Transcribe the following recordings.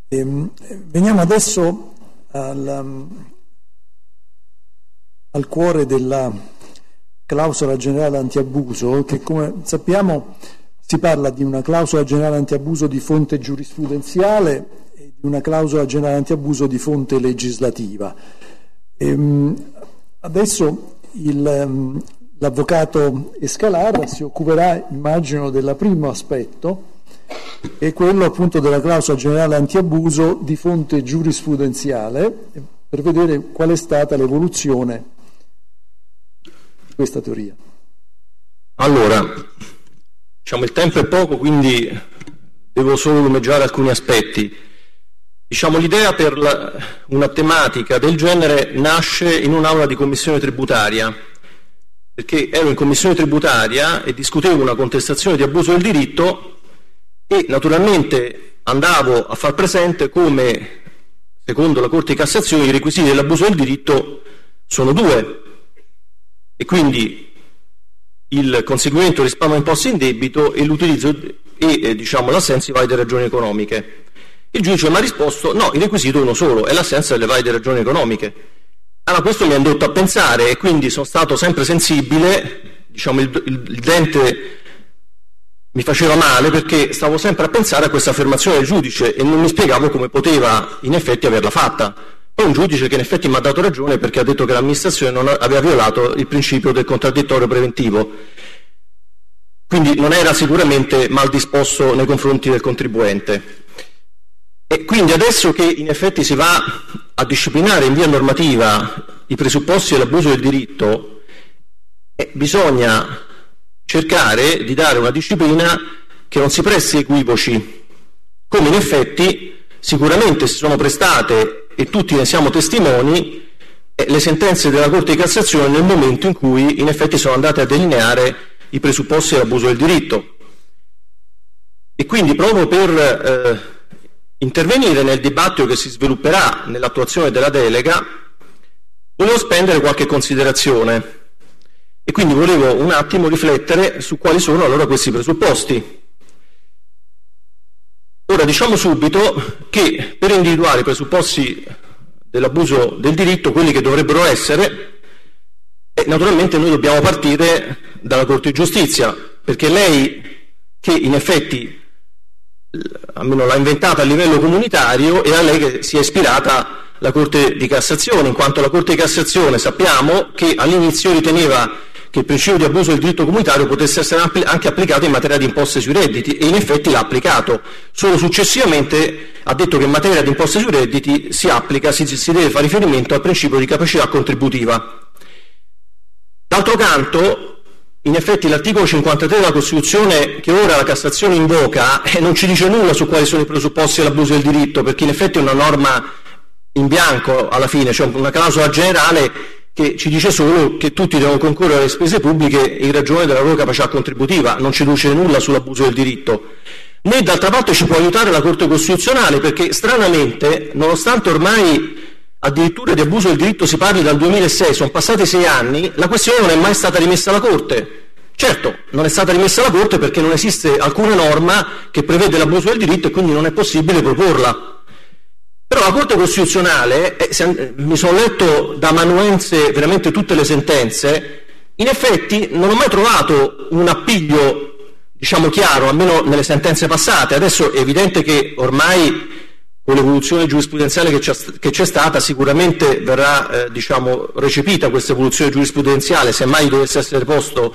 Veniamo adesso al cuore della clausola generale antiabuso, che come sappiamo si parla di una clausola generale antiabuso di fonte giurisprudenziale e di una clausola generale antiabuso di fonte legislativa. Adesso l'avvocato Escalar si occuperà, immagino, del primo aspetto, che è quello appunto della clausola generale antiabuso di fonte giurisprudenziale, per vedere qual è stata l'evoluzione di questa teoria. Allora, diciamo il tempo è poco, quindi devo solo lumeggiare alcuni aspetti. Diciamo l'idea per una tematica del genere nasce in un'aula di commissione tributaria, perché ero in commissione tributaria e discutevo una contestazione di abuso del diritto e naturalmente andavo a far presente come, secondo la Corte di Cassazione, i requisiti dell'abuso del diritto sono due, e quindi il conseguimento risparmio imposte in debito e l'utilizzo e l'assenza di valide ragioni economiche. Il giudice mi ha risposto: no, il requisito è uno solo, è l'assenza delle valide ragioni economiche. Allora questo mi ha indotto a pensare, e quindi sono stato sempre sensibile, il dente mi faceva male perché stavo sempre a pensare a questa affermazione del giudice e non mi spiegavo come poteva in effetti averla fatta. Poi un giudice che in effetti mi ha dato ragione, perché ha detto che l'amministrazione non aveva violato il principio del contraddittorio preventivo, quindi non era sicuramente mal disposto nei confronti del contribuente. E quindi adesso che in effetti si va a disciplinare in via normativa i presupposti dell'abuso del diritto, bisogna cercare di dare una disciplina che non si presti equivoci, come in effetti sicuramente si sono prestate, e tutti ne siamo testimoni, le sentenze della Corte di Cassazione nel momento in cui in effetti sono andate a delineare i presupposti dell'abuso del diritto. E quindi proprio per intervenire nel dibattito che si svilupperà nell'attuazione della delega, volevo spendere qualche considerazione e quindi volevo un attimo riflettere su quali sono allora questi presupposti. Ora diciamo subito che per individuare i presupposti dell'abuso del diritto, quelli che dovrebbero essere, naturalmente noi dobbiamo partire dalla Corte di Giustizia, perché lei, che in effetti almeno l'ha inventata a livello comunitario, e a lei che si è ispirata la Corte di Cassazione, in quanto la Corte di Cassazione sappiamo che all'inizio riteneva che il principio di abuso del diritto comunitario potesse essere anche applicato in materia di imposte sui redditi, e in effetti l'ha applicato. Solo successivamente ha detto che in materia di imposte sui redditi si deve fare riferimento al principio di capacità contributiva. D'altro canto, in effetti l'articolo 53 della Costituzione, che ora la Cassazione invoca, non ci dice nulla su quali sono i presupposti dell'abuso del diritto, perché in effetti è una norma in bianco alla fine, cioè una clausola generale che ci dice solo che tutti devono concorrere alle spese pubbliche in ragione della loro capacità contributiva, non ci dice nulla sull'abuso del diritto. Né d'altra parte ci può aiutare la Corte Costituzionale, perché stranamente, nonostante ormai addirittura di abuso del diritto si parli dal 2006, sono passati 6 anni, la questione non è mai stata rimessa alla Corte. Certo, non è stata rimessa alla Corte perché non esiste alcuna norma che prevede l'abuso del diritto e quindi non è possibile proporla. Però la Corte Costituzionale, mi sono letto da amanuense veramente tutte le sentenze, in effetti non ho mai trovato un appiglio, chiaro, almeno nelle sentenze passate. Adesso è evidente che ormai con l'evoluzione giurisprudenziale che c'è stata sicuramente verrà recepita questa evoluzione giurisprudenziale, se mai dovesse essere posto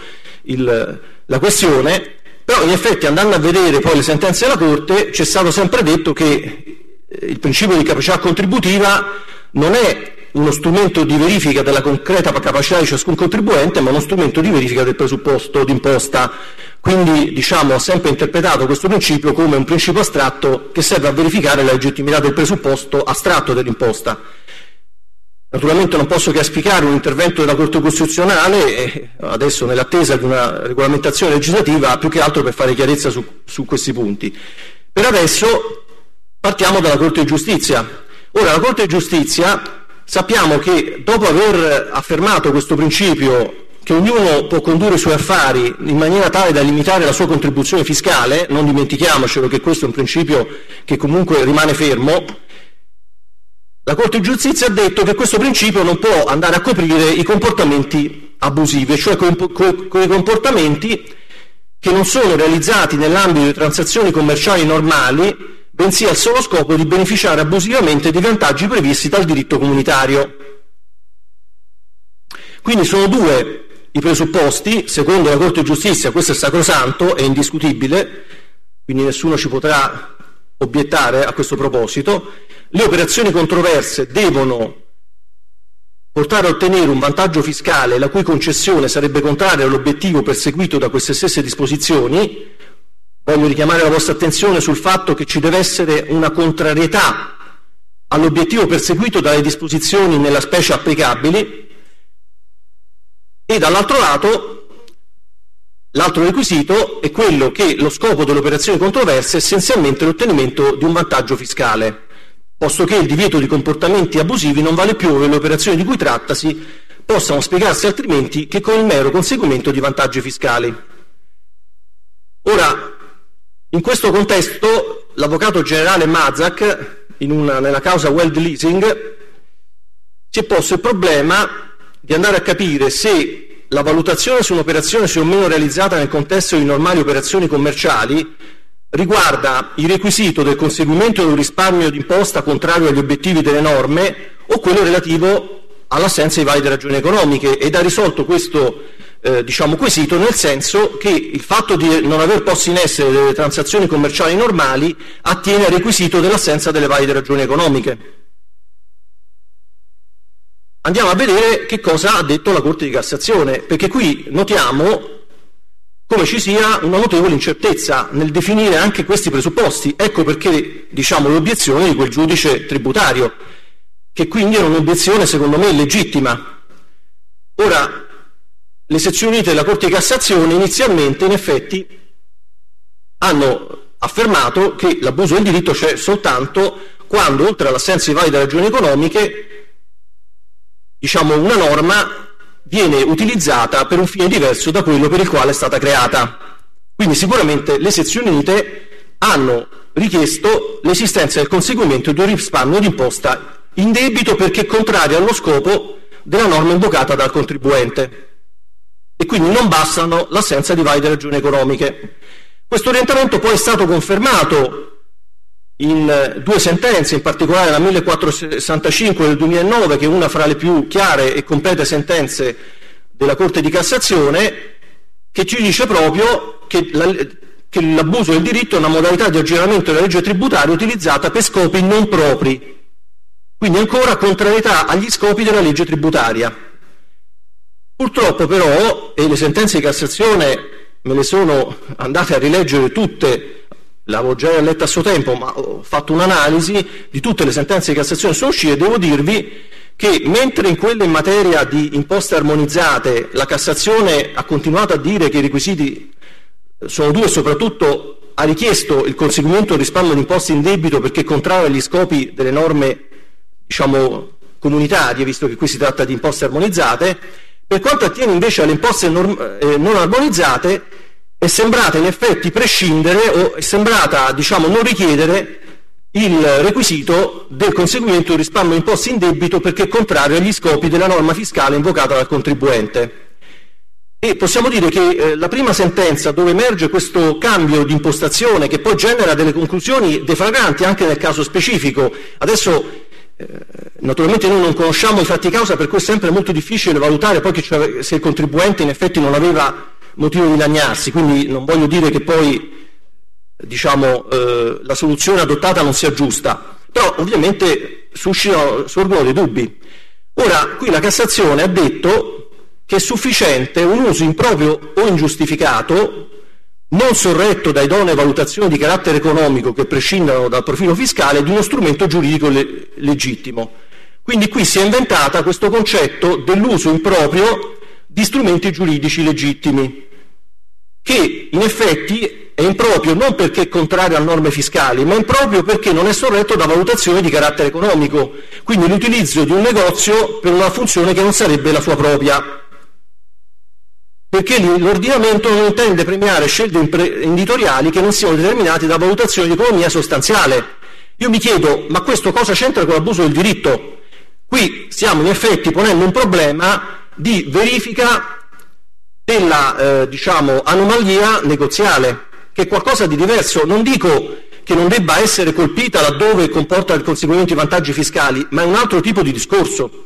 la questione, però in effetti andando a vedere poi le sentenze della Corte c'è stato sempre detto che il principio di capacità contributiva non è uno strumento di verifica della concreta capacità di ciascun contribuente, ma uno strumento di verifica del presupposto d'imposta. Quindi ha sempre interpretato questo principio come un principio astratto che serve a verificare la legittimità del presupposto astratto dell'imposta. Naturalmente non posso che auspicare un intervento della Corte Costituzionale, adesso nell'attesa di una regolamentazione legislativa, più che altro per fare chiarezza su questi punti. Per adesso partiamo dalla Corte di Giustizia. Ora, la Corte di Giustizia sappiamo che dopo aver affermato questo principio che ognuno può condurre i suoi affari in maniera tale da limitare la sua contribuzione fiscale, non dimentichiamocelo che questo è un principio che comunque rimane fermo, la Corte di Giustizia ha detto che questo principio non può andare a coprire i comportamenti abusivi, cioè quei comportamenti che non sono realizzati nell'ambito di transazioni commerciali normali, bensì al solo scopo di beneficiare abusivamente dei vantaggi previsti dal diritto comunitario. Quindi sono due i presupposti, secondo la Corte di Giustizia, questo è sacrosanto, è indiscutibile, quindi nessuno ci potrà obiettare a questo proposito. Le operazioni controverse devono portare a ottenere un vantaggio fiscale la cui concessione sarebbe contraria all'obiettivo perseguito da queste stesse disposizioni. Voglio richiamare la vostra attenzione sul fatto che ci deve essere una contrarietà all'obiettivo perseguito dalle disposizioni nella specie applicabili, e dall'altro lato l'altro requisito è quello che lo scopo delle operazioni controverse è essenzialmente l'ottenimento di un vantaggio fiscale, posto che il divieto di comportamenti abusivi non vale più ove le operazioni di cui trattasi possano spiegarsi altrimenti che con il mero conseguimento di vantaggi fiscali. Ora, in questo contesto, l'avvocato generale Mazak, nella causa Weld Leasing, si è posto il problema di andare a capire se la valutazione su un'operazione sia o meno realizzata nel contesto di normali operazioni commerciali riguarda il requisito del conseguimento di un risparmio d'imposta contrario agli obiettivi delle norme o quello relativo all'assenza di valide ragioni economiche, ed ha risolto questo quesito nel senso che il fatto di non aver posto in essere delle transazioni commerciali normali attiene al requisito dell'assenza delle valide ragioni economiche. Andiamo a vedere che cosa ha detto la Corte di Cassazione, perché qui notiamo come ci sia una notevole incertezza nel definire anche questi presupposti. Ecco perché l'obiezione di quel giudice tributario, che quindi era un'obiezione secondo me legittima. Ora, le sezioni unite della Corte di Cassazione inizialmente in effetti hanno affermato che l'abuso del diritto c'è soltanto quando, oltre all'assenza di valide ragioni economiche, una norma viene utilizzata per un fine diverso da quello per il quale è stata creata. Quindi sicuramente le sezioni unite hanno richiesto l'esistenza del conseguimento di un risparmio d'imposta indebito perché contrario allo scopo della norma invocata dal contribuente, e quindi non bastano l'assenza di valide ragioni economiche. Questo orientamento poi è stato confermato in due sentenze, in particolare la 1465 del 2009, che è una fra le più chiare e complete sentenze della Corte di Cassazione, che ci dice proprio che l'abuso del diritto è una modalità di aggiramento della legge tributaria utilizzata per scopi non propri, quindi ancora contrarietà agli scopi della legge tributaria. Purtroppo però, e le sentenze di Cassazione me le sono andate a rileggere tutte, l'avevo già letta a suo tempo, ma ho fatto un'analisi di tutte le sentenze di Cassazione che sono uscite, e devo dirvi che mentre in quelle in materia di imposte armonizzate la Cassazione ha continuato a dire che i requisiti sono due, e soprattutto ha richiesto il conseguimento del risparmio di imposte in debito perché contrario agli scopi delle norme comunitarie, visto che qui si tratta di imposte armonizzate, per quanto attiene invece alle imposte non armonizzate è sembrata in effetti prescindere, o è sembrata non richiedere il requisito del conseguimento del risparmio di imposte in debito perché è contrario agli scopi della norma fiscale invocata dal contribuente. E possiamo dire che la prima sentenza, dove emerge questo cambio di impostazione che poi genera delle conclusioni deflagranti anche nel caso specifico, adesso naturalmente noi non conosciamo i fatti causa, per cui è sempre molto difficile valutare poi se il contribuente in effetti non aveva motivo di lagnarsi, quindi non voglio dire che poi la soluzione adottata non sia giusta, però ovviamente sorgono dei dubbi. Ora, qui la Cassazione ha detto che è sufficiente un uso improprio o ingiustificato, non sorretto da idonee valutazioni di carattere economico che prescindano dal profilo fiscale, di uno strumento giuridico legittimo. Quindi qui si è inventata questo concetto dell'uso improprio di strumenti giuridici legittimi, che in effetti è improprio non perché è contrario a norme fiscali, ma improprio perché non è sorretto da valutazioni di carattere economico, quindi l'utilizzo di un negozio per una funzione che non sarebbe la sua propria. perché l'ordinamento non intende premiare scelte imprenditoriali che non siano determinate da valutazioni di economia sostanziale. Io mi chiedo, ma questo cosa c'entra con l'abuso del diritto? Qui stiamo in effetti ponendo un problema di verifica della anomalia negoziale, che è qualcosa di diverso. Non dico che non debba essere colpita laddove comporta il conseguimento di vantaggi fiscali, ma è un altro tipo di discorso.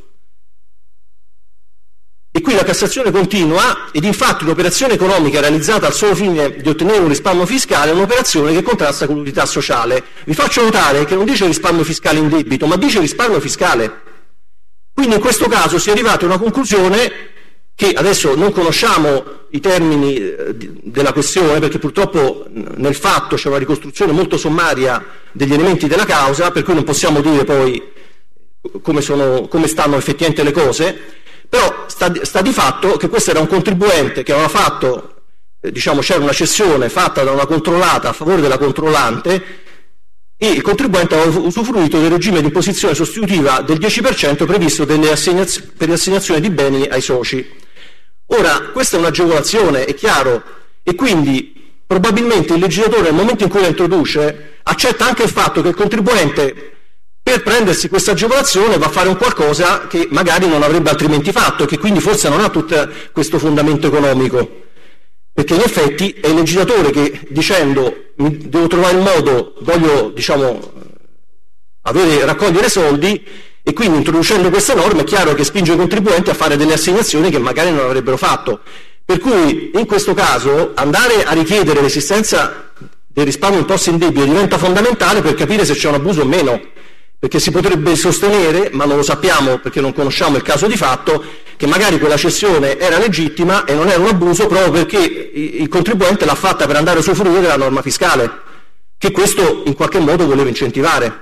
E qui la Cassazione continua, ed infatti un'operazione economica realizzata al solo fine di ottenere un risparmio fiscale è un'operazione che contrasta con l'utilità sociale. Vi faccio notare che non dice risparmio fiscale in debito, ma dice risparmio fiscale. Quindi in questo caso si è arrivati a una conclusione che adesso non conosciamo i termini della questione, perché purtroppo nel fatto c'è una ricostruzione molto sommaria degli elementi della causa, per cui non possiamo dire poi come stanno effettivamente le cose. Però sta di fatto che questo era un contribuente che aveva fatto, c'era una cessione fatta da una controllata a favore della controllante, e il contribuente aveva usufruito del regime di imposizione sostitutiva del 10% previsto per l'assegnazione di beni ai soci. Ora, questa è un'agevolazione, è chiaro, e quindi probabilmente il legislatore nel momento in cui la introduce accetta anche il fatto che il contribuente, per prendersi questa agevolazione, va a fare un qualcosa che magari non avrebbe altrimenti fatto, che quindi forse non ha tutto questo fondamento economico, perché in effetti è il legislatore che, dicendo devo trovare il modo, voglio raccogliere soldi, e quindi introducendo queste norme è chiaro che spinge i contribuenti a fare delle assegnazioni che magari non avrebbero fatto. Per cui in questo caso andare a richiedere l'esistenza del risparmio imposto in debito diventa fondamentale per capire se c'è un abuso o meno, perché si potrebbe sostenere, ma non lo sappiamo perché non conosciamo il caso di fatto, che magari quella cessione era legittima e non era un abuso proprio perché il contribuente l'ha fatta per andare a usufruire della norma fiscale, che questo in qualche modo voleva incentivare.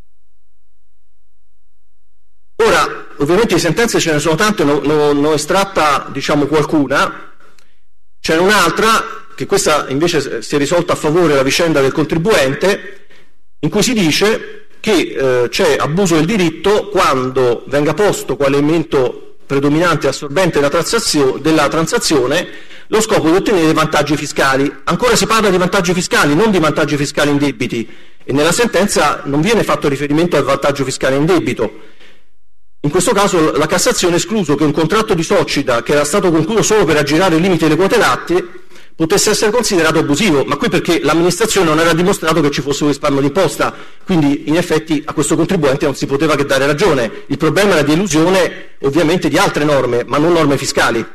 Ora, ovviamente di sentenze ce ne sono tante, non ho estratta qualcuna. C'è un'altra, che questa invece si è risolta a favore della vicenda del contribuente, in cui si dice che c'è abuso del diritto quando venga posto quale elemento predominante e assorbente della transazione lo scopo di ottenere vantaggi fiscali. Ancora si parla di vantaggi fiscali, non di vantaggi fiscali in debiti, e nella sentenza non viene fatto riferimento al vantaggio fiscale in debito. In questo caso la Cassazione ha escluso che un contratto di società che era stato concluso solo per aggirare il limite delle quote latte potesse essere considerato abusivo, ma qui perché l'amministrazione non era dimostrato che ci fosse un risparmio d'imposta, quindi in effetti a questo contribuente non si poteva che dare ragione. Il problema era di elusione ovviamente di altre norme, ma non norme fiscali.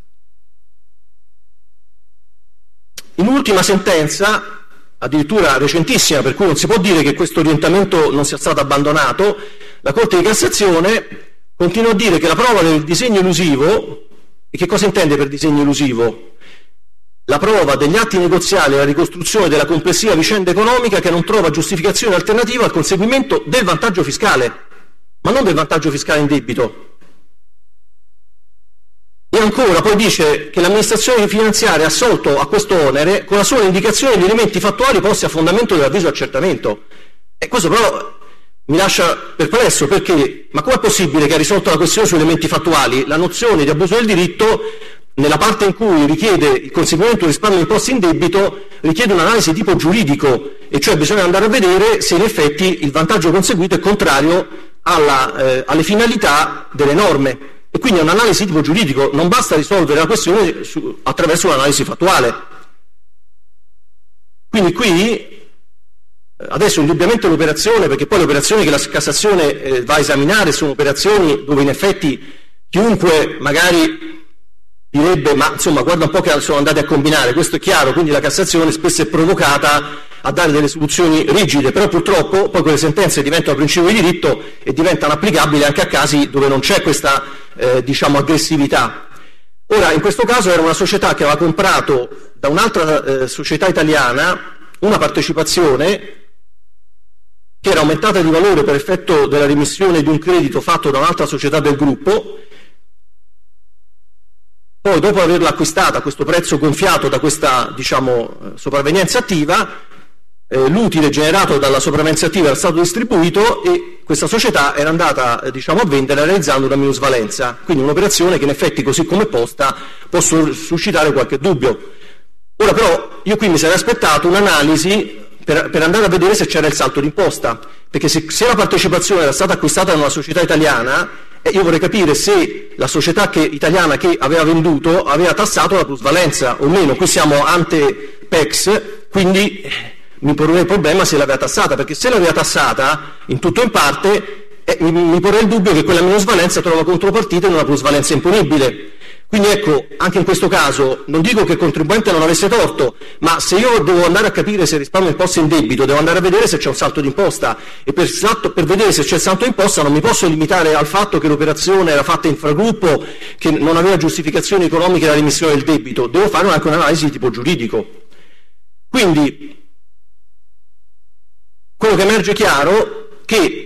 In ultima sentenza, addirittura recentissima, per cui non si può dire che questo orientamento non sia stato abbandonato, la Corte di Cassazione continua a dire che la prova del disegno elusivo, e che cosa intende per disegno elusivo? La prova degli atti negoziali e la ricostruzione della complessiva vicenda economica che non trova giustificazione alternativa al conseguimento del vantaggio fiscale, ma non del vantaggio fiscale in debito. E ancora poi dice che l'amministrazione finanziaria ha assolto a questo onere con la sola indicazione di elementi fattuali posti a fondamento dell'avviso accertamento. E questo però mi lascia perplesso, perché ma com'è possibile che ha risolto la questione sugli elementi fattuali? La nozione di abuso del diritto, nella parte in cui richiede il conseguimento di risparmio imposti in debito, richiede un'analisi di tipo giuridico, e cioè bisogna andare a vedere se in effetti il vantaggio conseguito è contrario alle finalità delle norme. E quindi è un'analisi di tipo giuridico, non basta risolvere la questione attraverso un'analisi fattuale. Quindi qui, adesso indubbiamente l'operazione, perché poi le operazioni che la Cassazione va a esaminare sono operazioni dove in effetti chiunque magari direbbe ma insomma guarda un po' che sono andati a combinare, questo è chiaro, quindi la Cassazione spesso è provocata a dare delle soluzioni rigide, però purtroppo poi quelle sentenze diventano principio di diritto e diventano applicabili anche a casi dove non c'è questa aggressività. Ora, in questo caso era una società che aveva comprato da un'altra società italiana una partecipazione che era aumentata di valore per effetto della remissione di un credito fatto da un'altra società del gruppo. Poi, dopo averla acquistata a questo prezzo gonfiato da questa sopravvenienza attiva, l'utile generato dalla sopravvenienza attiva era stato distribuito e questa società era andata a vendere realizzando una minusvalenza, quindi un'operazione che in effetti così come posta può suscitare qualche dubbio. Ora però io qui mi sarei aspettato un'analisi per andare a vedere se c'era il salto d'imposta, perché se la partecipazione era stata acquistata da una società italiana, io vorrei capire se la società italiana che aveva venduto aveva tassato la plusvalenza o meno. Qui siamo ante PEX, quindi mi porrei il problema se l'aveva tassata, perché se l'aveva tassata in tutto o in parte mi porrei il dubbio che quella minusvalenza trova contropartita in una plusvalenza imponibile. Quindi ecco, anche in questo caso non dico che il contribuente non avesse torto, ma se io devo andare a capire se risparmio imposta in debito, devo andare a vedere se c'è un salto d'imposta, e per vedere se c'è il salto d'imposta non mi posso limitare al fatto che l'operazione era fatta infragruppo, che non aveva giustificazioni economiche della remissione del debito, devo fare anche un'analisi di tipo giuridico. Quindi quello che emerge chiaro è che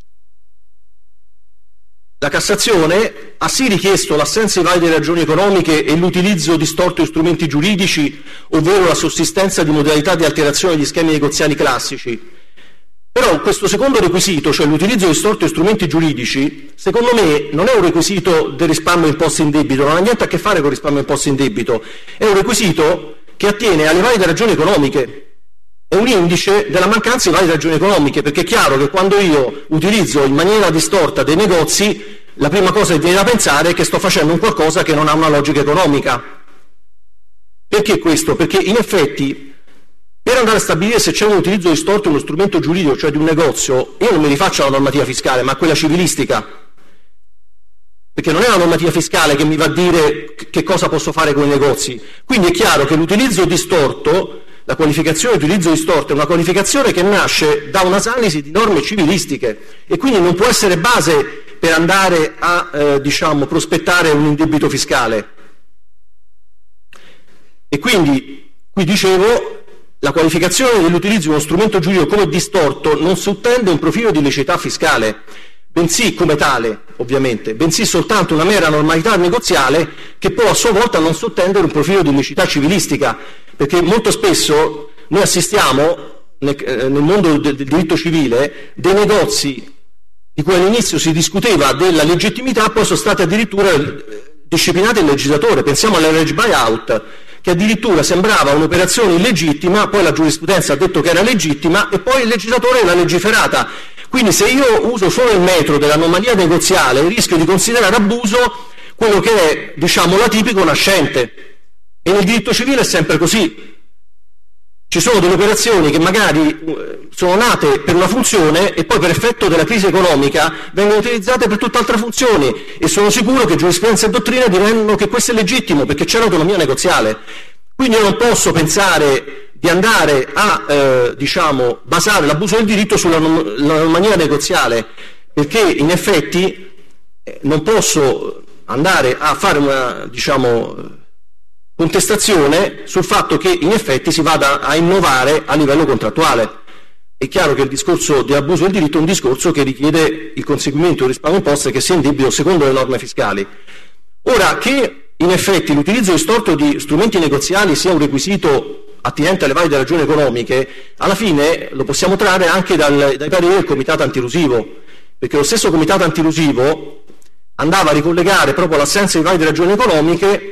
la Cassazione ha sì richiesto l'assenza di valide ragioni economiche e l'utilizzo distorto di strumenti giuridici, ovvero la sussistenza di modalità di alterazione degli schemi negoziali classici. Però questo secondo requisito, cioè l'utilizzo distorto di strumenti giuridici, secondo me non è un requisito del risparmio imposto in debito, non ha niente a che fare con il risparmio imposto in debito, è un requisito che attiene alle valide ragioni economiche. È un indice della mancanza di valide ragioni economiche, perché è chiaro che quando io utilizzo in maniera distorta dei negozi, la prima cosa che viene da pensare è che sto facendo un qualcosa che non ha una logica economica. Perché questo? Perché in effetti, per andare a stabilire se c'è un utilizzo distorto di uno strumento giuridico, cioè di un negozio, io non mi rifaccio alla normativa fiscale, ma a quella civilistica. Perché non è la normativa fiscale che mi va a dire che cosa posso fare con i negozi. Quindi è chiaro che l'utilizzo distorto, la qualificazione di utilizzo distorto, è una qualificazione che nasce da un'analisi di norme civilistiche e quindi non può essere base per andare a prospettare un indebito fiscale. E quindi, qui dicevo, la qualificazione dell'utilizzo di uno strumento giuridico come distorto non sottende un profilo di illiceità fiscale, bensì come tale, ovviamente, bensì soltanto una mera normalità negoziale che può a sua volta non sottendere un profilo di illiceità civilistica, perché molto spesso noi assistiamo nel mondo del diritto civile dei negozi di cui all'inizio si discuteva della legittimità, poi sono state addirittura disciplinate il legislatore. Pensiamo alle leverage buyout, che addirittura sembrava un'operazione illegittima, poi la giurisprudenza ha detto che era legittima e poi il legislatore l'ha legiferata. Quindi se io uso solo il metro dell'anomalia negoziale rischio di considerare abuso quello che è, l'atipico nascente. E nel diritto civile è sempre così. Ci sono delle operazioni che magari sono nate per una funzione e poi per effetto della crisi economica vengono utilizzate per tutt'altre funzioni, e sono sicuro che giurisprudenza e dottrina diranno che questo è legittimo perché c'è l'autonomia negoziale. Quindi io non posso pensare di andare a basare l'abuso del diritto sull'anomalia negoziale, perché in effetti non posso andare a fare una contestazione sul fatto che in effetti si vada a innovare a livello contrattuale. È chiaro che il discorso di abuso del diritto è un discorso che richiede il conseguimento del risparmio imposte che sia in debito secondo le norme fiscali. Ora, che in effetti l'utilizzo distorto di strumenti negoziali sia un requisito attinente alle valide ragioni economiche, alla fine lo possiamo trarre anche dai pareri del Comitato Antielusivo, perché lo stesso Comitato Antielusivo andava a ricollegare proprio l'assenza di valide ragioni economiche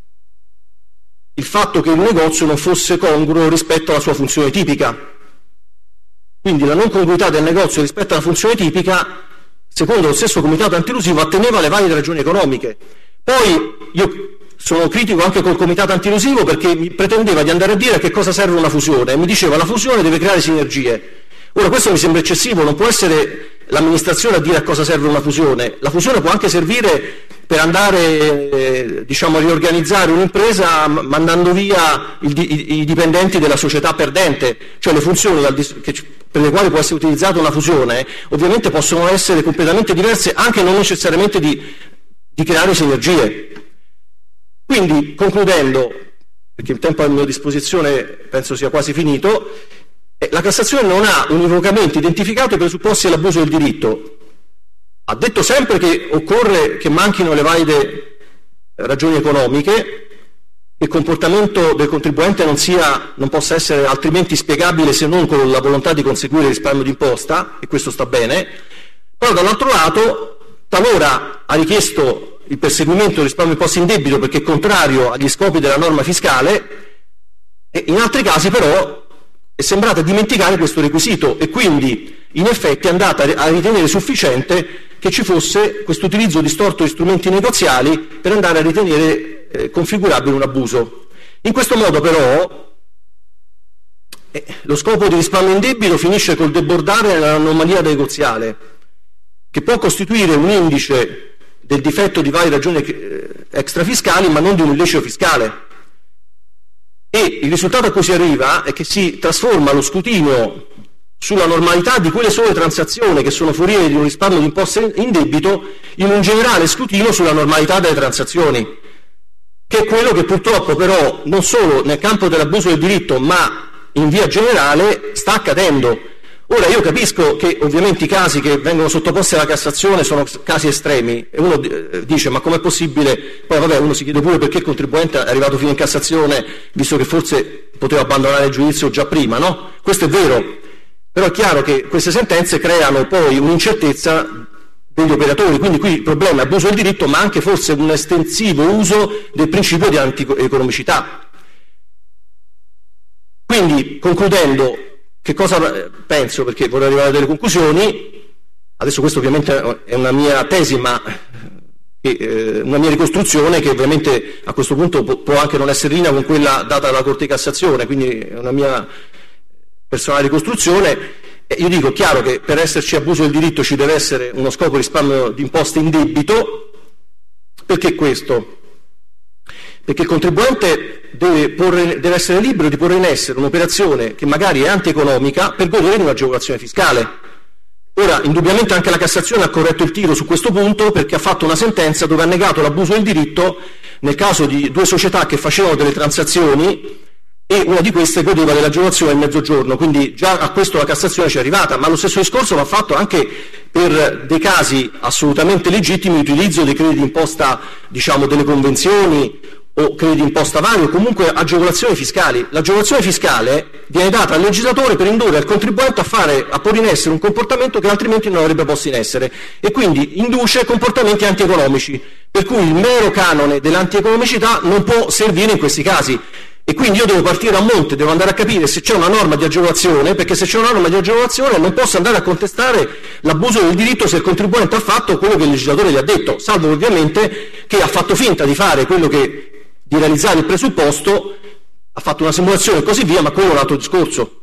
il fatto che il negozio non fosse congruo rispetto alla sua funzione tipica. Quindi la non congruità del negozio rispetto alla funzione tipica, secondo lo stesso Comitato Antielusivo, atteneva alle valide ragioni economiche. Poi io sono critico anche col Comitato Antielusivo perché mi pretendeva di andare a dire a che cosa serve una fusione e mi diceva la fusione deve creare sinergie. Ora questo mi sembra eccessivo, non può essere l'amministrazione a dire a cosa serve una fusione. La fusione può anche servire per andare a riorganizzare un'impresa mandando via i dipendenti della società perdente, cioè le funzioni per le quali può essere utilizzata una fusione ovviamente possono essere completamente diverse, anche non necessariamente di creare sinergie. Quindi, concludendo, perché il tempo a mia disposizione penso sia quasi finito, la Cassazione non ha univocamente identificato i presupposti dell'abuso del diritto. Ha detto sempre che occorre che manchino le valide ragioni economiche, che il comportamento del contribuente non possa essere altrimenti spiegabile se non con la volontà di conseguire il risparmio d'imposta, e questo sta bene, Però dall'altro lato talora ha richiesto il perseguimento del risparmio imposto in debito perché è contrario agli scopi della norma fiscale, e in altri casi però è sembrata dimenticare questo requisito e quindi in effetti è andata a ritenere sufficiente che ci fosse questo utilizzo distorto di strumenti negoziali per andare a ritenere configurabile un abuso. In questo modo però lo scopo di risparmio in debito finisce col debordare nell'anomalia negoziale, che può costituire un indice del difetto di varie ragioni extrafiscali ma non di un illecito fiscale. E il risultato a cui si arriva è che si trasforma lo scrutinio sulla normalità di quelle sole transazioni che sono foriere di un risparmio di imposte in debito in un generale scrutinio sulla normalità delle transazioni, che è quello che purtroppo però non solo nel campo dell'abuso del diritto ma in via generale sta accadendo. Ora io capisco che ovviamente i casi che vengono sottoposti alla Cassazione sono casi estremi e uno dice ma com'è possibile, poi vabbè uno si chiede pure perché il contribuente è arrivato fino in Cassazione visto che forse poteva abbandonare il giudizio già prima, no? Questo è vero, però è chiaro che queste sentenze creano poi un'incertezza degli operatori, quindi qui il problema è abuso del diritto ma anche forse un estensivo uso del principio di antieconomicità. Quindi concludendo, che cosa penso? Perché vorrei arrivare a delle conclusioni. Adesso questo ovviamente è una mia tesi, ma una mia ricostruzione che ovviamente a questo punto può anche non essere linea con quella data dalla Corte di Cassazione, quindi è una mia personale ricostruzione. Io dico, chiaro che per esserci abuso del diritto ci deve essere uno scopo di risparmio di imposte in debito. Perché questo? Perché il contribuente deve essere libero di porre in essere un'operazione che magari è antieconomica per godere di un'agevolazione fiscale. Ora, indubbiamente anche la Cassazione ha corretto il tiro su questo punto perché ha fatto una sentenza dove ha negato l'abuso del diritto nel caso di due società che facevano delle transazioni e una di queste godeva dell'agevolazione del mezzogiorno, quindi già a questo la Cassazione ci è arrivata, ma lo stesso discorso va fatto anche per dei casi assolutamente legittimi di utilizzo dei crediti d'imposta, diciamo delle convenzioni o crediti d'imposta vari o comunque agevolazioni fiscali. L'agevolazione fiscale viene data al legislatore per indurre il contribuente a porre in essere un comportamento che altrimenti non avrebbe posto in essere e quindi induce comportamenti antieconomici, per cui il mero canone dell'antieconomicità non può servire in questi casi. E quindi io devo partire a monte, devo andare a capire se c'è una norma di agevolazione, perché se c'è una norma di agevolazione non posso andare a contestare l'abuso del diritto se il contribuente ha fatto quello che il legislatore gli ha detto, salvo ovviamente che ha fatto finta di fare di realizzare il presupposto, ha fatto una simulazione e così via, ma quello è un altro discorso.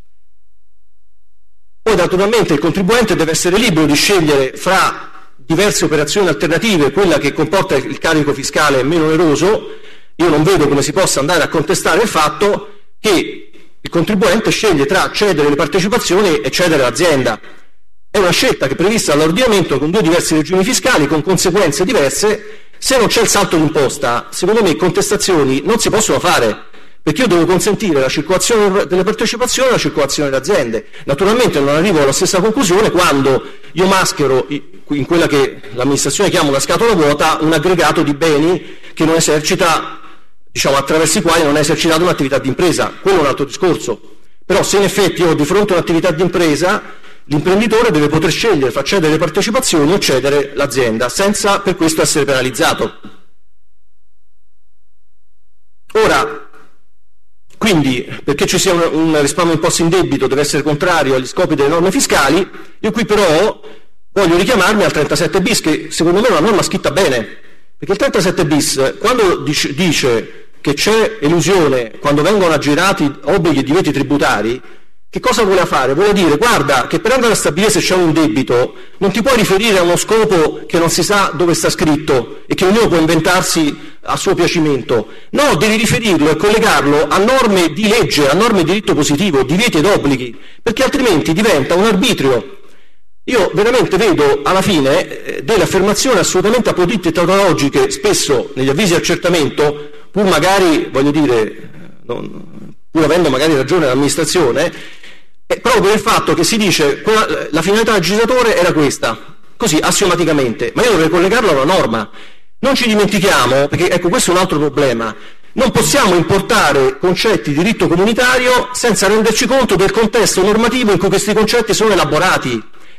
Poi naturalmente il contribuente deve essere libero di scegliere fra diverse operazioni alternative quella che comporta il carico fiscale meno oneroso. Io non vedo come si possa andare a contestare il fatto che il contribuente sceglie tra cedere le partecipazioni e cedere l'azienda. È una scelta che è prevista dall'ordinamento con due diversi regimi fiscali, con conseguenze diverse. Se non c'è il salto d'imposta, secondo me contestazioni non si possono fare, perché io devo consentire la circolazione delle partecipazioni e la circolazione delle aziende. Naturalmente non arrivo alla stessa conclusione quando io maschero in quella che l'amministrazione chiama una scatola vuota un aggregato di beni che non esercita, diciamo, attraverso i quali non è esercitata un'attività di impresa. Quello è un altro discorso. Però se in effetti io ho di fronte a un'attività di impresa, l'imprenditore deve poter scegliere fra cedere le partecipazioni o cedere l'azienda, senza per questo essere penalizzato. Ora, quindi, perché ci sia un risparmio imposto in debito deve essere contrario agli scopi delle norme fiscali. Io qui però voglio richiamarmi al 37 bis, che secondo me è una norma scritta bene, perché il 37 bis, quando dice che c'è elusione quando vengono aggirati obblighi e divieti tributari, che cosa vuole fare? Vuole dire, guarda, che per andare a stabilire se c'è un debito non ti puoi riferire a uno scopo che non si sa dove sta scritto e che ognuno può inventarsi a suo piacimento. No, devi riferirlo e collegarlo a norme di legge, a norme di diritto positivo, divieti ed obblighi, perché altrimenti diventa un arbitrio. Io veramente vedo alla fine delle affermazioni assolutamente apodittiche e tautologiche, spesso negli avvisi di accertamento, pur magari, voglio dire, pur avendo magari ragione l'amministrazione, proprio per il fatto che si dice la finalità del legislatore era questa, così assiomaticamente, ma io dovrei collegarlo a una norma. Non ci dimentichiamo, perché ecco questo è un altro problema, non possiamo importare concetti di diritto comunitario senza renderci conto del contesto normativo in cui questi concetti sono elaborati.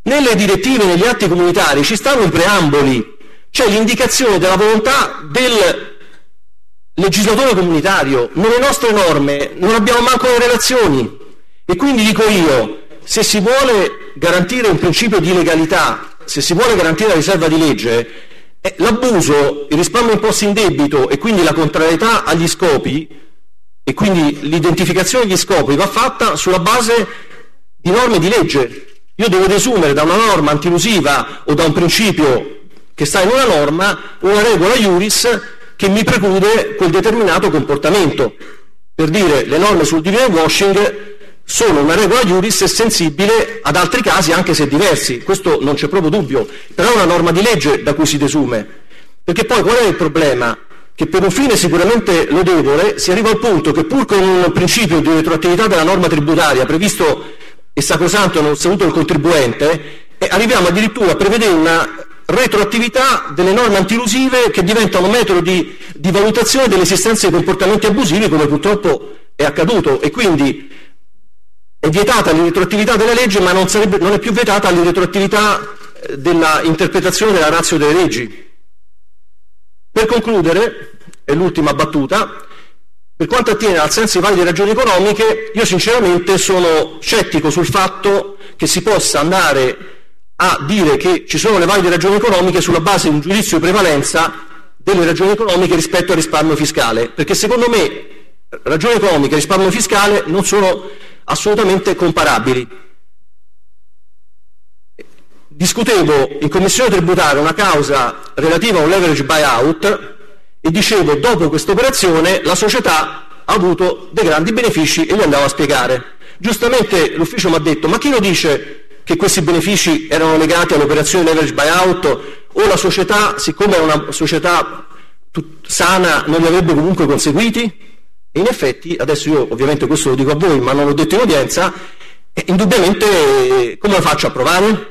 Nelle direttive, negli atti comunitari ci stanno i preamboli, c'è l'indicazione della volontà del legislatore comunitario. Nelle nostre norme non abbiamo manco le relazioni, e quindi dico io, se si vuole garantire un principio di legalità, se si vuole garantire la riserva di legge, l'abuso, il risparmio imposto in debito e quindi la contrarietà agli scopi e quindi l'identificazione degli scopi va fatta sulla base di norme di legge. Io devo desumere da una norma antielusiva o da un principio che sta in una norma una regola iuris che mi preclude quel determinato comportamento. Per dire, le norme sul divide washing sono una regola iuris sensibile ad altri casi anche se diversi, questo non c'è proprio dubbio, però è una norma di legge da cui si desume. Perché poi qual è il problema? Che per un fine sicuramente lodevole si arriva al punto che pur con un principio di retroattività della norma tributaria previsto e sacrosanto nel statuto del contribuente, arriviamo addirittura a prevedere una retroattività delle norme antielusive che diventano metodo di valutazione dell'esistenza di comportamenti abusivi, come purtroppo è accaduto, e quindi è vietata l'irretroattività della legge, ma non è più vietata l'irretroattività della interpretazione della ratio delle leggi. Per concludere, è l'ultima battuta, per quanto attiene al senso di valide ragioni economiche, io sinceramente sono scettico sul fatto che si possa andare a dire che ci sono le valide ragioni economiche sulla base di un giudizio di prevalenza delle ragioni economiche rispetto al risparmio fiscale, perché secondo me ragioni economiche e risparmio fiscale non sono assolutamente comparabili. Discutevo in commissione tributaria una causa relativa a un leverage buyout e dicevo, dopo questa operazione la società ha avuto dei grandi benefici e li andavo a spiegare. Giustamente l'ufficio mi ha detto, ma chi lo dice che questi benefici erano legati all'operazione leverage buyout, o la società, siccome è una società sana, non li avrebbe comunque conseguiti? E in effetti, adesso io ovviamente questo lo dico a voi, ma non l'ho detto in udienza, indubbiamente come lo faccio a provare?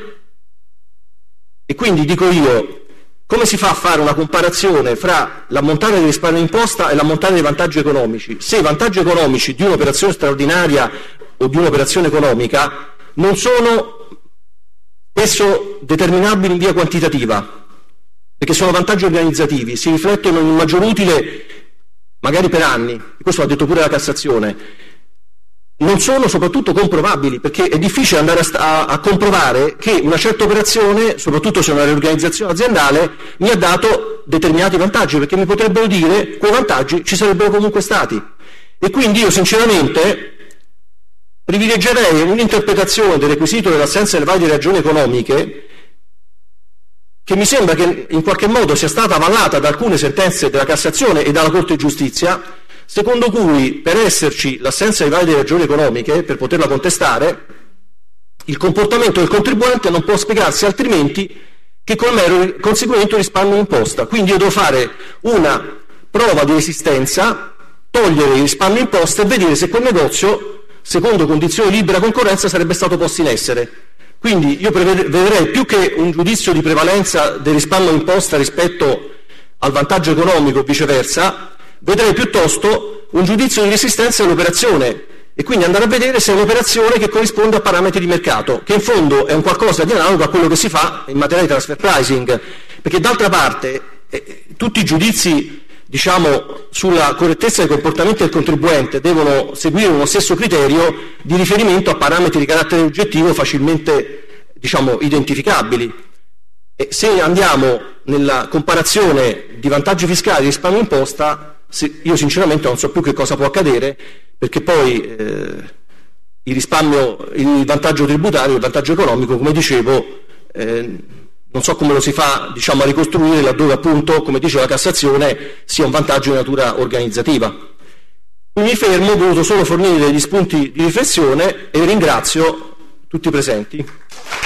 E quindi dico io, come si fa a fare una comparazione fra l'ammontare del risparmio imposta e l'ammontare dei vantaggi economici, se i vantaggi economici di un'operazione straordinaria o di un'operazione economica non sono spesso determinabili in via quantitativa, perché sono vantaggi organizzativi, si riflettono in un maggior utile magari per anni, e questo l'ha detto pure la Cassazione, non sono soprattutto comprovabili, perché è difficile andare a comprovare che una certa operazione, soprattutto se è una riorganizzazione aziendale, mi ha dato determinati vantaggi, perché mi potrebbero dire quei vantaggi ci sarebbero comunque stati. E quindi io sinceramente privilegerei un'interpretazione del requisito dell'assenza delle valide ragioni economiche che mi sembra che in qualche modo sia stata avallata da alcune sentenze della Cassazione e dalla Corte di Giustizia, secondo cui per esserci l'assenza di valide ragioni economiche, per poterla contestare, il comportamento del contribuente non può spiegarsi altrimenti che col mero conseguimento di risparmio imposta. Quindi io devo fare una prova di resistenza, togliere il risparmio imposta e vedere se quel negozio, secondo condizioni di libera concorrenza, sarebbe stato posto in essere. Quindi io vedrei più che un giudizio di prevalenza del risparmio imposta rispetto al vantaggio economico o viceversa, vedrei piuttosto un giudizio di resistenza dell'operazione e quindi andare a vedere se è un'operazione che corrisponde a parametri di mercato, che in fondo è un qualcosa di analogo a quello che si fa in materia di transfer pricing, perché d'altra parte tutti i giudizi, diciamo, sulla correttezza dei comportamenti del contribuente devono seguire uno stesso criterio di riferimento a parametri di carattere oggettivo facilmente, diciamo, identificabili. E se andiamo nella comparazione di vantaggi fiscali e risparmio imposta, io sinceramente non so più che cosa può accadere, perché poi il vantaggio tributario, il vantaggio economico, come dicevo, non so come lo si fa, diciamo, a ricostruire laddove appunto, come dice la Cassazione, sia un vantaggio di natura organizzativa. Mi fermo, ho voluto solo fornire degli spunti di riflessione e ringrazio tutti i presenti.